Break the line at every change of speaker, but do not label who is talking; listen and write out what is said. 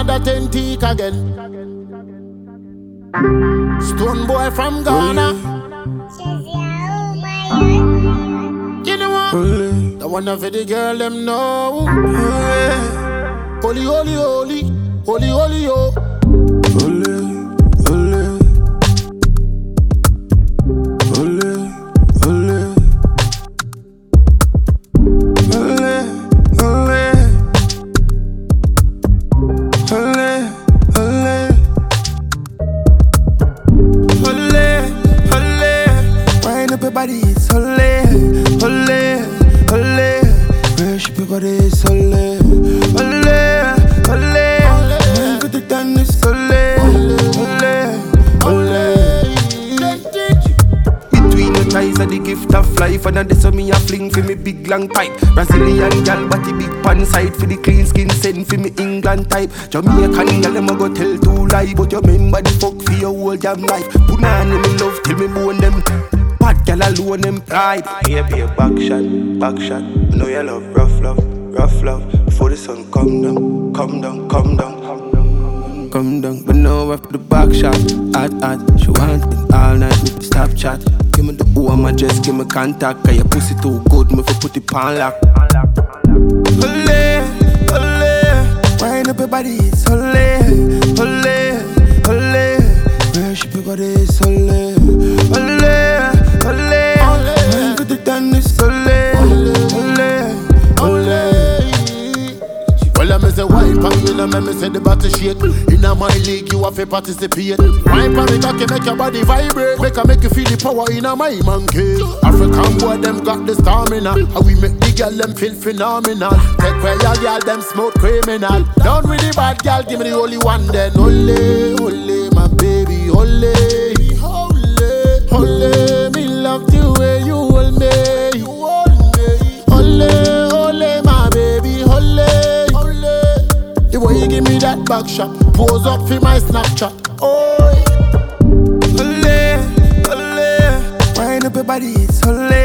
another 10 teak again. Stone boy from Ghana. You know what? The one of the girl them know. Holy, holy, holy, holy, holy, oh. Holy, holy, holy, holy, holy, holy, holy, holy, holy. Wind up your body, it's holy, holy, holy. Worship your body, it's holy, holy, holy. Wind for the done, it's holy, holy, holy. Between the ties of the gift of life, and that's how me a fling for me big long pipe. Brazilian gal, body big pan side for the clean skin, send for me England type. Jamaican gal, them a go tell two lie, but you remember the fuck for your whole damn life. Punani me love till me bone them. Bad gal alone them pride.
Yeah, be a back shot, back shot. I know you love rough love, rough love. Before the sun come down, come down, come down, come down,
come down. But now after the back shot, hot. She want it all night, me stop chat. Give me the who am I just give me contact. Cause your pussy too good, me for put it on lock. Holy, holy. Wind up your body, it's holy, holy, holy. Worship your body, it's holy, holy, holy. Wind for the done, it's holy, holy, holy. Well, I say wipe and me say the body shake. Inna my league, you have to participate. Wipe and me cocky make your body vibrate. Make you feel the power inna my man cave. African boy them got the stamina. How we make the girl them feel phenomenal. Take where your girl them smoke criminal. Down with the bad girl, give me the only one then. Ole, ole, my baby, ole, ole, ole. Me love the way you hold me. Ole, ole, my baby, ole. The way you give me that back shot, pose up for my Snapchat. Oh, holy, holy. Wind up your body, it's holy.